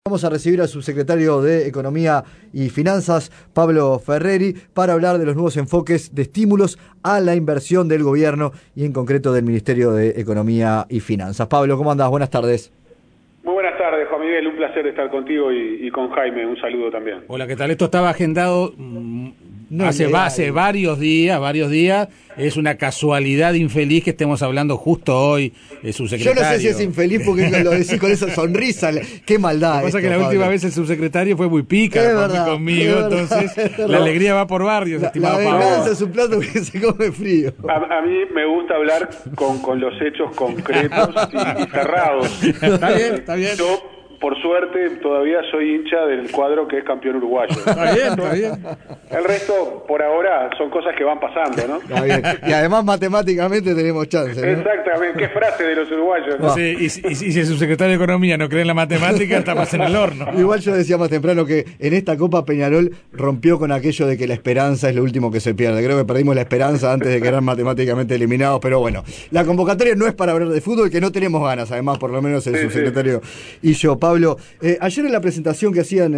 Vamos a recibir al subsecretario de Economía y Finanzas, Pablo Ferreri, para hablar de los nuevos enfoques de estímulos a la inversión del gobierno y en concreto del Ministerio de Economía y Finanzas. Pablo, ¿cómo andás? Buenas tardes. Muy buenas tardes, Juan Miguel. Un placer estar contigo y con Jaime. Un saludo también. Hola, ¿qué tal? Esto estaba agendado hace varios días. Es una casualidad infeliz que estemos hablando justo hoy, subsecretario. Yo no sé si es infeliz porque lo decís con esa sonrisa. Qué maldad. Lo que pasa es que la última vez el subsecretario fue muy pícaro conmigo, entonces la alegría va por barrios, estimado Pablo. La venganza es un plato que se come frío. A mí me gusta hablar con los hechos concretos y cerrados. Está bien. Yo, por suerte, todavía soy hincha del cuadro que es campeón uruguayo. Está bien. El resto, por ahora, son cosas que van pasando, ¿no? Está bien. Y además, matemáticamente tenemos chance, ¿no? Exactamente. ¿Qué frase de los uruguayos, ¿no? Sí, y si el subsecretario de Economía no cree en la matemática, estamos en el horno. Igual yo decía más temprano que en esta Copa Peñarol rompió con aquello de que la esperanza es lo último que se pierde. Creo que perdimos la esperanza antes de quedar matemáticamente eliminados, pero bueno, la convocatoria no es para hablar de fútbol, que no tenemos ganas, además, por lo menos el subsecretario y yo. Pablo, ayer en la presentación que hacían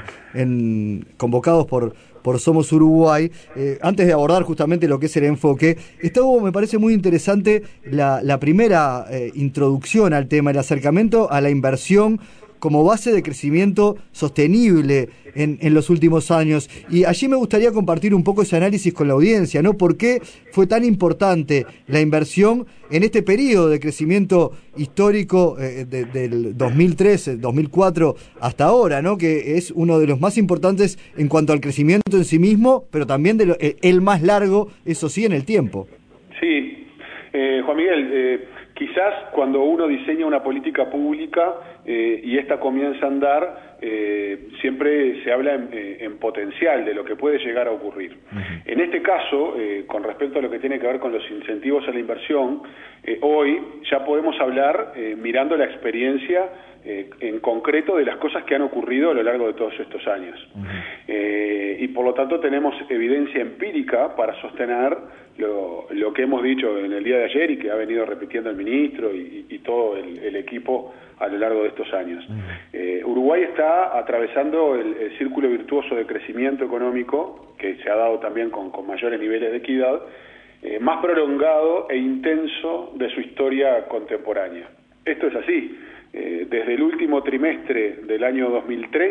convocados por Somos Uruguay, antes de abordar justamente lo que es el enfoque, estuvo, me parece muy interesante la primera introducción al tema, el acercamiento a la inversión como base de crecimiento sostenible en los últimos años. Y allí me gustaría compartir un poco ese análisis con la audiencia, ¿no? ¿Por qué fue tan importante la inversión en este periodo de crecimiento histórico del 2003, 2004 hasta ahora, ¿no? Que es uno de los más importantes en cuanto al crecimiento en sí mismo, pero también el más largo, eso sí, en el tiempo. Sí, Juan Miguel, quizás cuando uno diseña una política pública y esta comienza a andar, siempre se habla en potencial de lo que puede llegar a ocurrir. Uh-huh. En este caso, con respecto a lo que tiene que ver con los incentivos a la inversión, hoy ya podemos hablar mirando la experiencia en concreto de las cosas que han ocurrido a lo largo de todos estos años. Uh-huh. Y por lo tanto tenemos evidencia empírica para sostener lo que hemos dicho en el día de ayer y que ha venido repitiendo el ministro y todo el equipo a lo largo de estos años. Uh-huh. Uruguay está atravesando el círculo virtuoso de crecimiento económico, que se ha dado también con mayores niveles de equidad, más prolongado e intenso de su historia contemporánea. Esto es así. Desde el último trimestre del año 2003,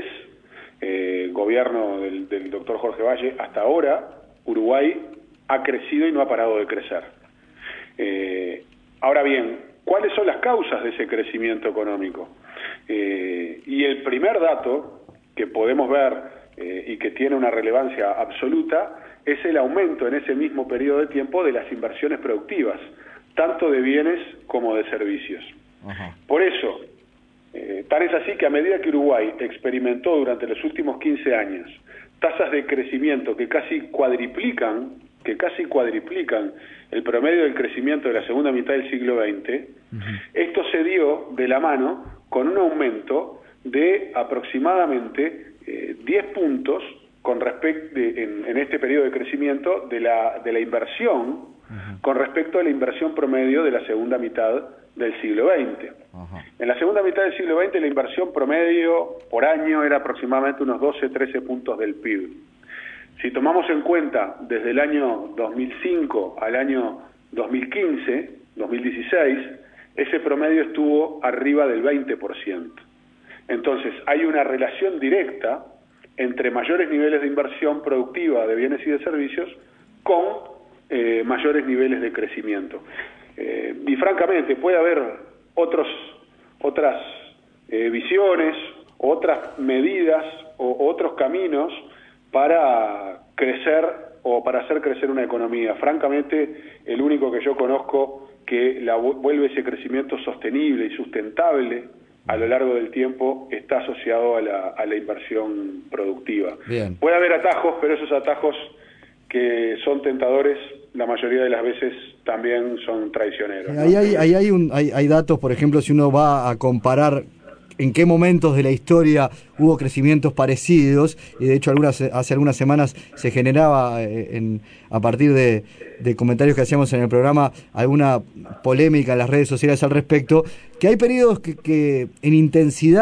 gobierno del doctor Jorge Valle, hasta ahora, Uruguay ha crecido y no ha parado de crecer. Ahora bien, ¿cuáles son las causas de ese crecimiento económico? Y el primer dato que podemos ver y que tiene una relevancia absoluta es el aumento en ese mismo periodo de tiempo de las inversiones productivas, tanto de bienes como de servicios. Ajá. Por eso, tan es así que a medida que Uruguay experimentó durante los últimos 15 años tasas de crecimiento que casi cuadriplican el promedio del crecimiento de la segunda mitad del siglo XX, uh-huh. Esto se dio de la mano con un aumento de aproximadamente 10 puntos con respecto en este periodo de crecimiento de la inversión, uh-huh. Con respecto a la inversión promedio de la segunda mitad del siglo XX. Uh-huh. En la segunda mitad del siglo XX la inversión promedio por año era aproximadamente unos 12-13 puntos del PIB. Si tomamos en cuenta desde el año 2005 al año 2015, 2016, ese promedio estuvo arriba del 20%. Entonces, hay una relación directa entre mayores niveles de inversión productiva de bienes y de servicios con mayores niveles de crecimiento. Y francamente, puede haber otras visiones, otras medidas o otros caminos para crecer o para hacer crecer una economía. Francamente, el único que yo conozco que vuelve ese crecimiento sostenible y sustentable a lo largo del tiempo está asociado a la inversión productiva. Bien. Puede haber atajos, pero esos atajos que son tentadores, la mayoría de las veces también son traicioneros, ¿no? Hay datos, por ejemplo, si uno va a comparar en qué momentos de la historia hubo crecimientos parecidos, y de hecho hace algunas semanas se generaba a partir de comentarios que hacíamos en el programa alguna polémica en las redes sociales al respecto, que hay periodos que en intensidad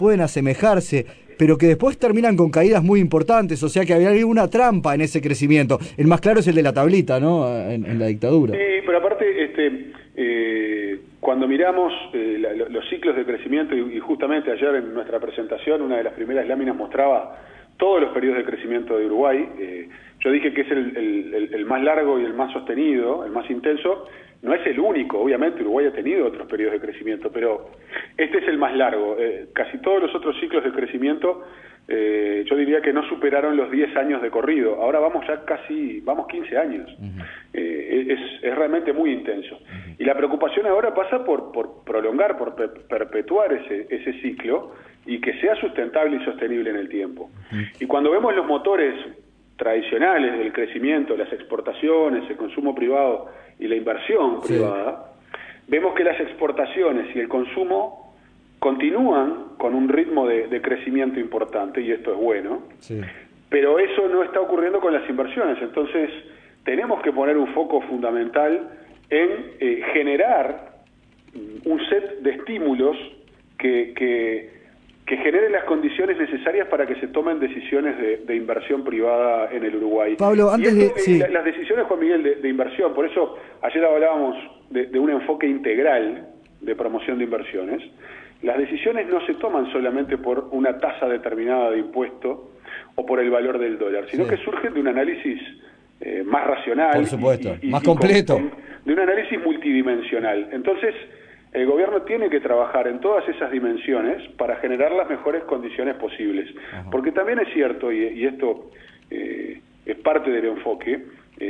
pueden asemejarse, pero que después terminan con caídas muy importantes, o sea que había alguna trampa en ese crecimiento. El más claro es el de la tablita, ¿no? En la dictadura. Sí, pero aparte, cuando miramos los ciclos de crecimiento, y justamente ayer en nuestra presentación, una de las primeras láminas mostraba todos los periodos de crecimiento de Uruguay. Yo dije que es el más largo y el más sostenido, el más intenso. No es el único, obviamente Uruguay ha tenido otros periodos de crecimiento, pero este es el más largo. Casi todos los otros ciclos de crecimiento, yo diría que no superaron los 10 años de corrido. Ahora vamos 15 años. Es realmente muy intenso. Y la preocupación ahora pasa por prolongar, por perpetuar ese ciclo y que sea sustentable y sostenible en el tiempo. Y cuando vemos los motores tradicionales del crecimiento, las exportaciones, el consumo privado y la inversión privada, vemos que las exportaciones y el consumo continúan con un ritmo de crecimiento importante, y esto es bueno, pero eso no está ocurriendo con las inversiones. Entonces tenemos que poner un foco fundamental en generar un set de estímulos que generen las condiciones necesarias para que se tomen decisiones de inversión privada en el Uruguay. Pablo, antes las decisiones, Juan Miguel, de inversión, por eso ayer hablábamos de un enfoque integral de promoción de inversiones. Las decisiones no se toman solamente por una tasa determinada de impuesto o por el valor del dólar, sino que surgen de un análisis más racional, por supuesto, más completo, de un análisis multidimensional. Entonces, el gobierno tiene que trabajar en todas esas dimensiones para generar las mejores condiciones posibles. Porque también es cierto, y esto es parte del enfoque,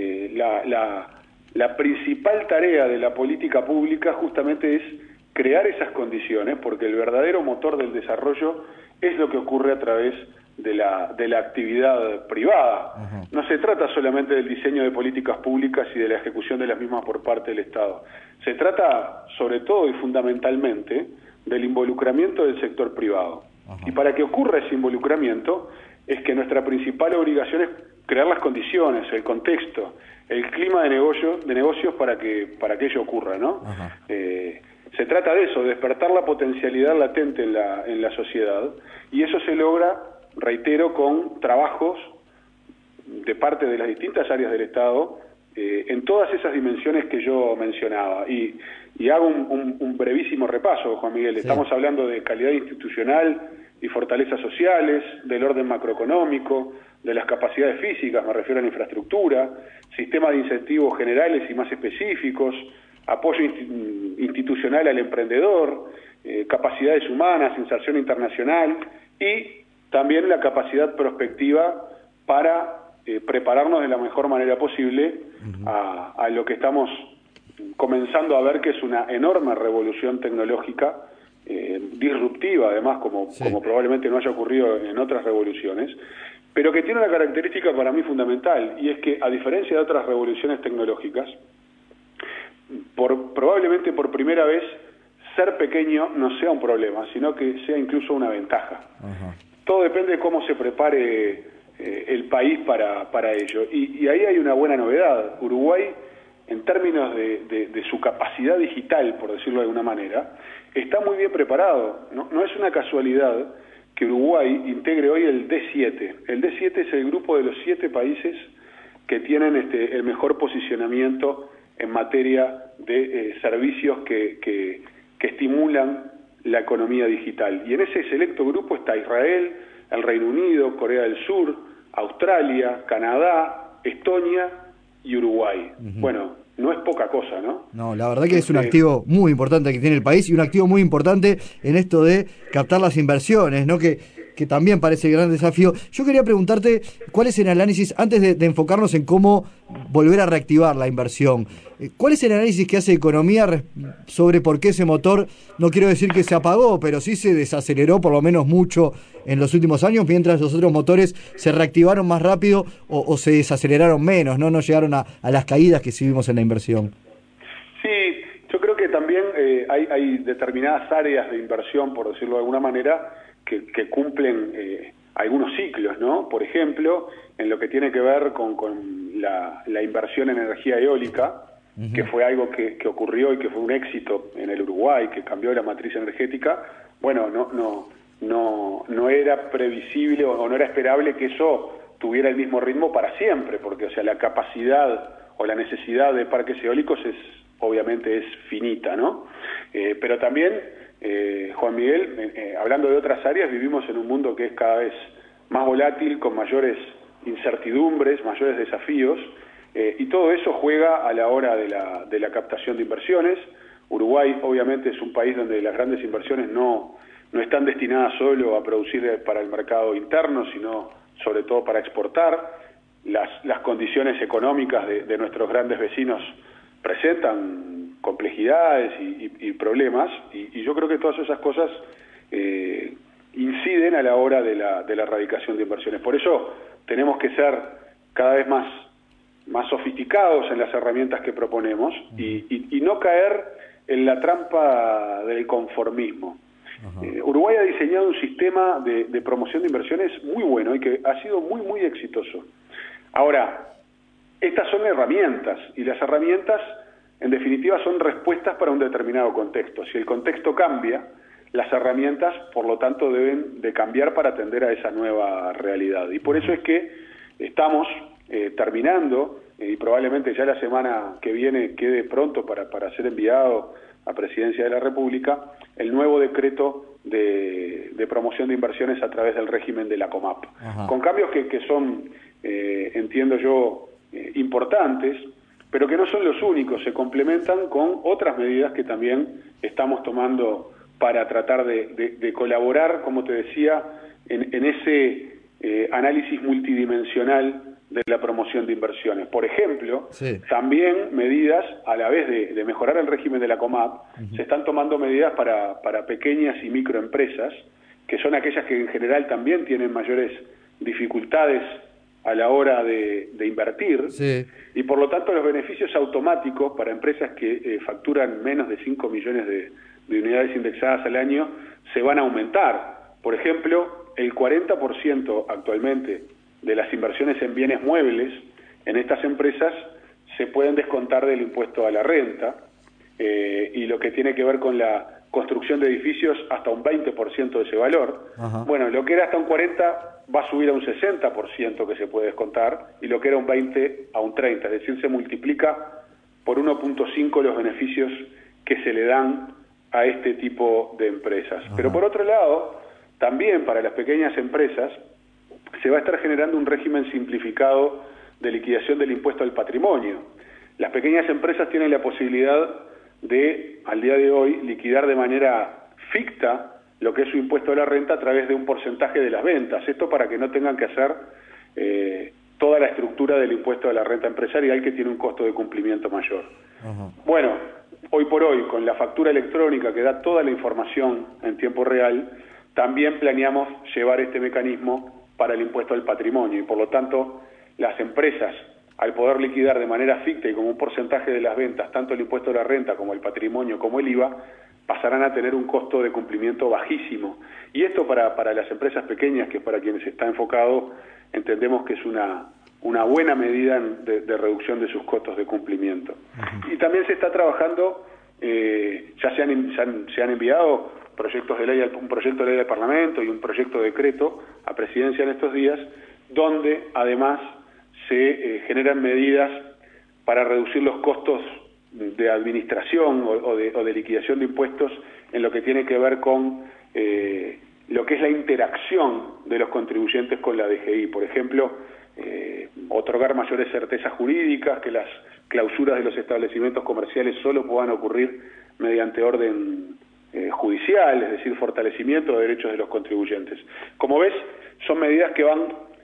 la principal tarea de la política pública justamente es crear esas condiciones, porque el verdadero motor del desarrollo es lo que ocurre a través de la actividad privada. No se trata solamente del diseño de políticas públicas y de la ejecución de las mismas por parte del Estado. Se trata, sobre todo y fundamentalmente, del involucramiento del sector privado. Y para que ocurra ese involucramiento, es que nuestra principal obligación es crear las condiciones, el contexto, el clima de negocios para que ello ocurra, ¿no? Se trata de eso, despertar la potencialidad latente en la sociedad, y eso se logra, reitero, con trabajos de parte de las distintas áreas del Estado en todas esas dimensiones que yo mencionaba. Y hago un brevísimo repaso, Juan Miguel. Estamos hablando de calidad institucional y fortalezas sociales, del orden macroeconómico, de las capacidades físicas, me refiero a la infraestructura, sistemas de incentivos generales y más específicos, apoyo institucional al emprendedor, capacidades humanas, inserción internacional y también la capacidad prospectiva para prepararnos de la mejor manera posible a lo que estamos comenzando a ver, que es una enorme revolución tecnológica, disruptiva además, como probablemente no haya ocurrido en otras revoluciones, pero que tiene una característica para mí fundamental, y es que, a diferencia de otras revoluciones tecnológicas, probablemente por primera vez ser pequeño no sea un problema, sino que sea incluso una ventaja. Todo depende de cómo se prepare el país para ello. Y ahí hay una buena novedad. Uruguay, en términos de su capacidad digital, por decirlo de alguna manera, está muy bien preparado. No es una casualidad que Uruguay integre hoy el D7. El D7 es el grupo de los 7 países que tienen el mejor posicionamiento en materia de servicios que estimulan la economía digital. Y en ese selecto grupo está Israel, el Reino Unido, Corea del Sur, Australia, Canadá, Estonia y Uruguay. Bueno, no es poca cosa, ¿no? No, la verdad que es un activo muy importante que tiene el país, y un activo muy importante en esto de captar las inversiones, ¿no? Que también parece el gran desafío. Yo quería preguntarte cuál es el análisis, antes de enfocarnos en cómo volver a reactivar la inversión, ¿cuál es el análisis que hace Economía sobre por qué ese motor, no quiero decir que se apagó, pero sí se desaceleró por lo menos mucho en los últimos años, mientras los otros motores se reactivaron más rápido o se desaceleraron menos, no llegaron a las caídas que sí vimos en la inversión? Sí, yo creo que también hay determinadas áreas de inversión, por decirlo de alguna manera, que cumplen algunos ciclos, ¿no? Por ejemplo, en lo que tiene que ver con la inversión en energía eólica, que fue algo que ocurrió y que fue un éxito en el Uruguay, que cambió la matriz energética. Bueno, no era previsible o no era esperable que eso tuviera el mismo ritmo para siempre, porque, o sea, la capacidad o la necesidad de parques eólicos obviamente es finita, ¿no? Pero también, Juan Miguel, hablando de otras áreas, vivimos en un mundo que es cada vez más volátil, con mayores incertidumbres, mayores desafíos, y todo eso juega a la hora de la captación de inversiones. Uruguay, obviamente, es un país donde las grandes inversiones no están destinadas solo a producir para el mercado interno, sino sobre todo para exportar. Las condiciones económicas de nuestros grandes vecinos presentan complejidades y problemas, y yo creo que todas esas cosas inciden a la hora de la erradicación de inversiones. Por eso tenemos que ser cada vez más sofisticados en las herramientas que proponemos y no caer en la trampa del conformismo. Uruguay ha diseñado un sistema de promoción de inversiones muy bueno y que ha sido muy, muy exitoso. Ahora, estas son herramientas, y las herramientas, en definitiva, son respuestas para un determinado contexto. Si el contexto cambia, las herramientas, por lo tanto, deben de cambiar para atender a esa nueva realidad. Y por eso es que estamos terminando, y probablemente ya la semana que viene quede pronto para ser enviado a Presidencia de la República, el nuevo decreto de promoción de inversiones a través del régimen de la COMAP. Con cambios que son, entiendo yo, importantes, pero que no son los únicos, se complementan con otras medidas que también estamos tomando para tratar de colaborar, como te decía, en ese análisis multidimensional de la promoción de inversiones. Por ejemplo, también medidas, a la vez de mejorar el régimen de la COMAP, se están tomando medidas para pequeñas y microempresas, que son aquellas que en general también tienen mayores dificultades a la hora de invertir, y por lo tanto los beneficios automáticos para empresas que facturan menos de 5 millones de unidades indexadas al año se van a aumentar. Por ejemplo, el 40% actualmente de las inversiones en bienes muebles en estas empresas se pueden descontar del impuesto a la renta, y lo que tiene que ver con la construcción de edificios hasta un 20% de ese valor. Bueno, lo que era hasta un 40% va a subir a un 60% que se puede descontar, y lo que era un 20% a un 30%, es decir, se multiplica por 1.5 los beneficios que se le dan a este tipo de empresas. Pero por otro lado, también para las pequeñas empresas se va a estar generando un régimen simplificado de liquidación del impuesto al patrimonio. Las pequeñas empresas tienen la posibilidad de, al día de hoy, liquidar de manera ficta lo que es su impuesto a la renta a través de un porcentaje de las ventas. Esto para que no tengan que hacer toda la estructura del impuesto a la renta empresarial, que tiene un costo de cumplimiento mayor. Bueno, hoy por hoy, con la factura electrónica que da toda la información en tiempo real, también planeamos llevar este mecanismo para el impuesto al patrimonio, y por lo tanto las empresas, al poder liquidar de manera ficta y como un porcentaje de las ventas tanto el impuesto a la renta como el patrimonio como el IVA, pasarán a tener un costo de cumplimiento bajísimo. Y esto para las empresas pequeñas, que es para quienes está enfocado, entendemos que es una buena medida de reducción de sus costos de cumplimiento. Y también se está trabajando, ya se han enviado proyectos de ley, un proyecto de ley del Parlamento y un proyecto de decreto a Presidencia en estos días, donde además se generan medidas para reducir los costos de administración o de liquidación de impuestos en lo que tiene que ver con lo que es la interacción de los contribuyentes con la DGI. Por ejemplo, otorgar mayores certezas jurídicas, que las clausuras de los establecimientos comerciales solo puedan ocurrir mediante orden judicial, es decir, fortalecimiento de derechos de los contribuyentes. Como ves, son medidas que van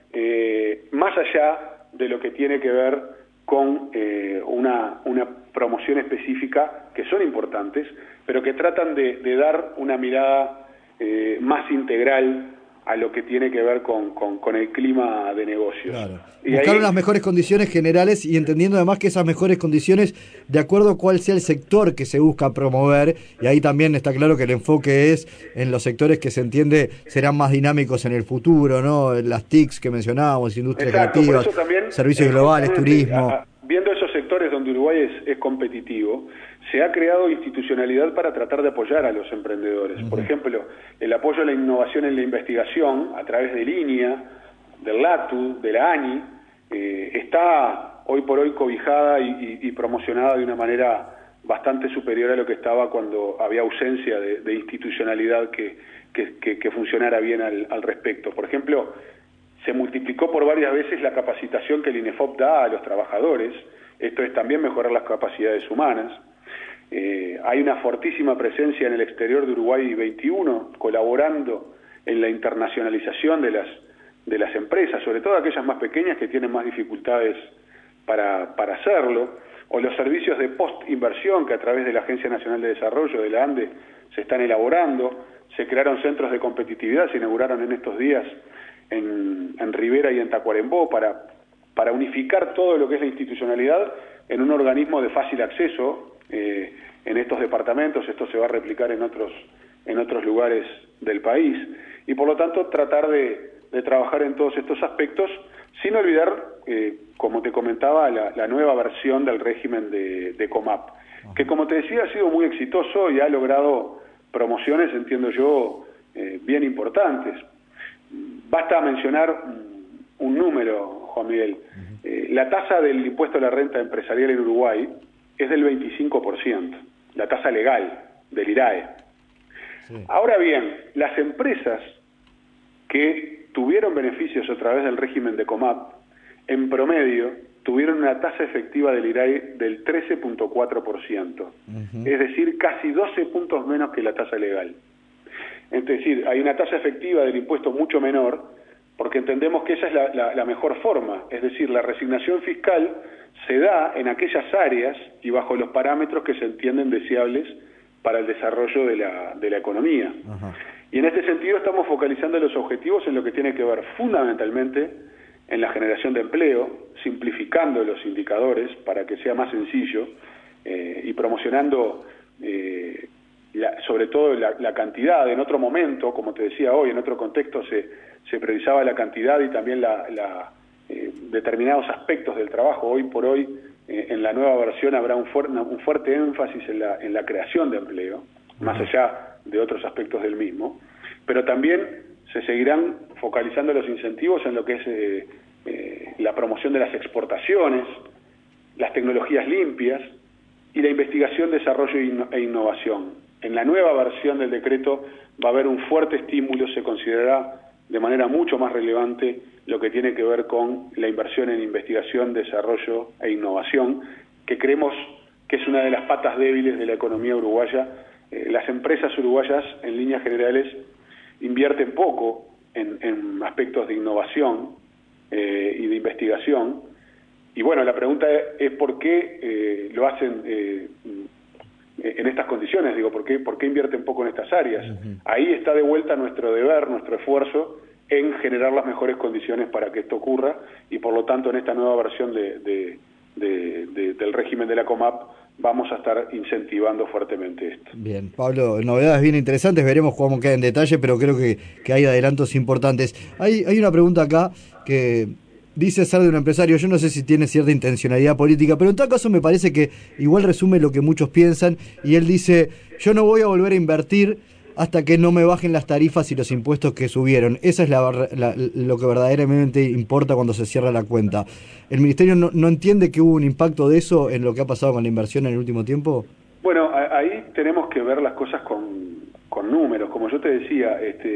más allá de lo que tiene que ver con una promoción específica, que son importantes, pero que tratan de dar una mirada más integral a lo que tiene que ver con el clima de negocios. Claro. Buscar unas mejores condiciones generales y entendiendo además que esas mejores condiciones, de acuerdo a cuál sea el sector que se busca promover, y ahí también está claro que el enfoque es en los sectores que se entiende serán más dinámicos en el futuro, ¿no? Las TICs que mencionábamos, industrias creativas, servicios globales, turismo. Viendo esos sectores donde Uruguay es competitivo, se ha creado institucionalidad para tratar de apoyar a los emprendedores. Por ejemplo, el apoyo a la innovación en la investigación a través de Línea, del LATU, de la ANI, está hoy por hoy cobijada y promocionada de una manera bastante superior a lo que estaba cuando había ausencia de institucionalidad que funcionara bien al respecto. Por ejemplo, se multiplicó por varias veces la capacitación que el INEFOP da a los trabajadores. Esto es también mejorar las capacidades humanas. Hay una fortísima presencia en el exterior de Uruguay 21, colaborando en la internacionalización de las empresas, sobre todo aquellas más pequeñas que tienen más dificultades para hacerlo, o los servicios de post-inversión que a través de la Agencia Nacional de Desarrollo, de la ANDE, se están elaborando. Se crearon centros de competitividad, se inauguraron en estos días en Rivera y en Tacuarembó para unificar todo lo que es la institucionalidad en un organismo de fácil acceso en estos departamentos. Esto se va a replicar en otros lugares del país, y por lo tanto tratar de trabajar en todos estos aspectos, sin olvidar, como te comentaba, la nueva versión del régimen de COMAP, que, como te decía, ha sido muy exitoso y ha logrado promociones, entiendo yo, bien importantes. Basta mencionar un número, Juan Miguel. La tasa del impuesto a la renta empresarial en Uruguay es del 25%, la tasa legal del IRAE. Sí. Ahora bien, las empresas que tuvieron beneficios a través del régimen de COMAP, en promedio, tuvieron una tasa efectiva del IRAE del 13.4%, es decir, casi 12 puntos menos que la tasa legal. Es decir, hay una tasa efectiva del impuesto mucho menor, porque entendemos que esa es la mejor forma, es decir, la resignación fiscal se da en aquellas áreas y bajo los parámetros que se entienden deseables para el desarrollo de la economía. Y en este sentido estamos focalizando los objetivos en lo que tiene que ver fundamentalmente en la generación de empleo, simplificando los indicadores para que sea más sencillo y promocionando sobre todo la cantidad. En otro momento, como te decía hoy, en otro contexto se priorizaba la cantidad y también determinados aspectos del trabajo. Hoy por hoy, en la nueva versión habrá un fuerte énfasis en la creación de empleo, más allá de otros aspectos del mismo, pero también se seguirán focalizando los incentivos en lo que es la promoción de las exportaciones, las tecnologías limpias y la investigación, desarrollo e innovación. En la nueva versión del decreto va a haber un fuerte estímulo, se considerará de manera mucho más relevante lo que tiene que ver con la inversión en investigación, desarrollo e innovación, que creemos que es una de las patas débiles de la economía uruguaya. Las empresas uruguayas, en líneas generales, invierten poco en aspectos de innovación y de investigación. Y bueno, la pregunta es por qué lo hacen en estas condiciones, digo, ¿por qué invierten poco en estas áreas? Ahí está de vuelta nuestro deber, nuestro esfuerzo en generar las mejores condiciones para que esto ocurra, y por lo tanto en esta nueva versión del régimen de la COMAP vamos a estar incentivando fuertemente esto. Bien, Pablo, novedades bien interesantes, veremos cómo queda en detalle, pero creo que hay adelantos importantes. Hay una pregunta acá que dice ser de un empresario, yo no sé si tiene cierta intencionalidad política, pero en todo caso me parece que igual resume lo que muchos piensan, y él dice: yo no voy a volver a invertir hasta que no me bajen las tarifas y los impuestos que subieron. Esa es lo que verdaderamente importa cuando se cierra la cuenta. ¿El Ministerio no entiende que hubo un impacto de eso en lo que ha pasado con la inversión en el último tiempo? Bueno, ahí tenemos que ver las cosas con números. Como yo te decía,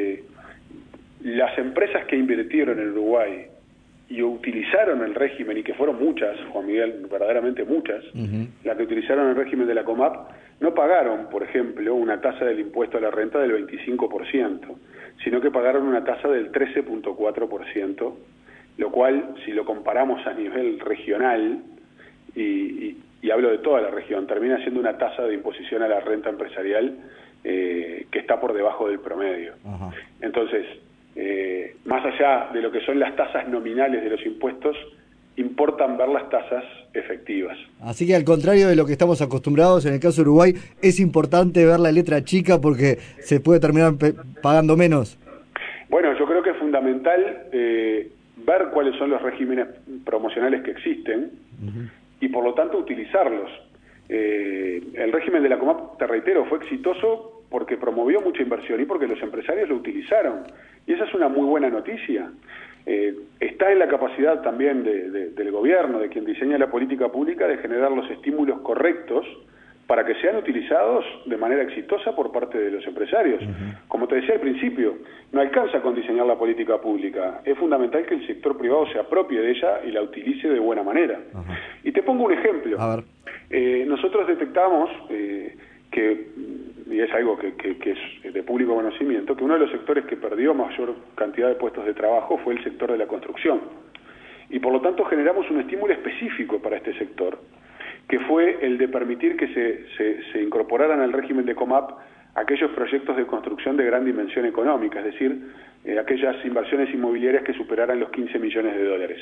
las empresas que invirtieron en Uruguay y utilizaron el régimen, y que fueron muchas, Juan Miguel, verdaderamente muchas, las que utilizaron el régimen de la COMAP, no pagaron, por ejemplo, una tasa del impuesto a la renta del 25%, sino que pagaron una tasa del 13.4%, lo cual, si lo comparamos a nivel regional, y hablo de toda la región, termina siendo una tasa de imposición a la renta empresarial que está por debajo del promedio. Entonces, más allá de lo que son las tasas nominales de los impuestos, importan ver las tasas efectivas. Así que, al contrario de lo que estamos acostumbrados, en el caso de Uruguay es importante ver la letra chica porque se puede terminar pagando menos. Bueno, yo creo que es fundamental ver cuáles son los regímenes promocionales que existen y por lo tanto utilizarlos. el régimen de la Comap, te reitero, fue exitoso porque promovió mucha inversión y porque los empresarios lo utilizaron. Y esa es una muy buena noticia. Está en la capacidad también del gobierno, de quien diseña la política pública, de generar los estímulos correctos para que sean utilizados de manera exitosa por parte de los empresarios. Como te decía al principio, no alcanza con diseñar la política pública, es fundamental que el sector privado se apropie de ella y la utilice de buena manera. Y te pongo un ejemplo. A ver. Nosotros detectamos que, y es algo que es de público conocimiento, que uno de los sectores que perdió mayor cantidad de puestos de trabajo fue el sector de la construcción. Y por lo tanto generamos un estímulo específico para este sector, que fue el de permitir que se incorporaran al régimen de Comap aquellos proyectos de construcción de gran dimensión económica, es decir, aquellas inversiones inmobiliarias que superaran los 15 millones de dólares.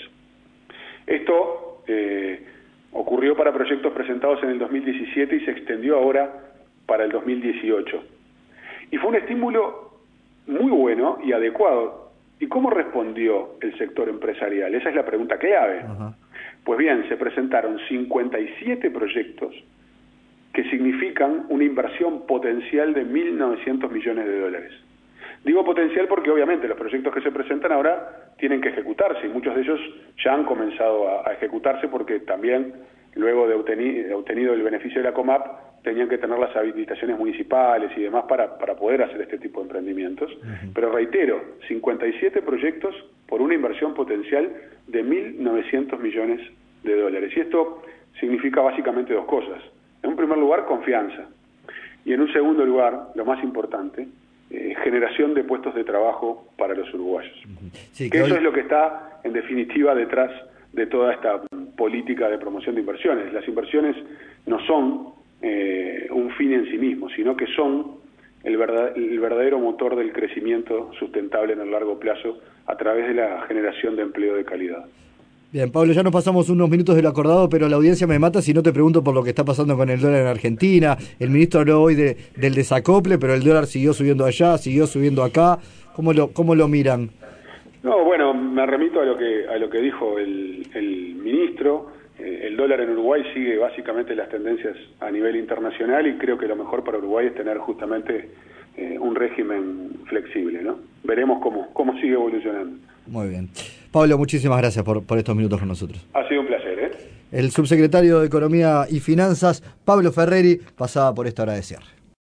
Esto ocurrió para proyectos presentados en el 2017 y se extendió ahora para el 2018. Y fue un estímulo muy bueno y adecuado. ¿Y cómo respondió el sector empresarial? Esa es la pregunta clave. Pues bien, se presentaron 57 proyectos que significan una inversión potencial de 1.900 millones de dólares. Digo potencial porque obviamente los proyectos que se presentan ahora tienen que ejecutarse y muchos de ellos ya han comenzado a ejecutarse porque también luego de obtenido el beneficio de la Comap tenían que tener las habilitaciones municipales y demás para poder hacer este tipo de emprendimientos. Pero reitero, 57 proyectos por una inversión potencial de 1.900 millones de dólares. Y esto significa básicamente dos cosas. En un primer lugar, confianza. Y en un segundo lugar, lo más importante, generación de puestos de trabajo para los uruguayos. Sí, que eso es lo que está, en definitiva, detrás de toda esta política de promoción de inversiones. Las inversiones no son un fin en sí mismo, sino que son el verdadero motor del crecimiento sustentable en el largo plazo a través de la generación de empleo de calidad. Bien, Pablo, ya nos pasamos unos minutos de lo acordado, pero la audiencia me mata si no te pregunto por lo que está pasando con el dólar en Argentina. El ministro habló hoy del desacople, pero el dólar siguió subiendo allá, siguió subiendo acá. ¿Cómo lo miran? No, bueno, me remito a lo que dijo el ministro. El dólar en Uruguay sigue básicamente las tendencias a nivel internacional y creo que lo mejor para Uruguay es tener justamente un régimen flexible, ¿no? Veremos cómo sigue evolucionando. Muy bien. Pablo, muchísimas gracias por estos minutos con nosotros. Ha sido un placer, ¿eh? El subsecretario de Economía y Finanzas, Pablo Ferreri, pasaba por esta hora de cierre.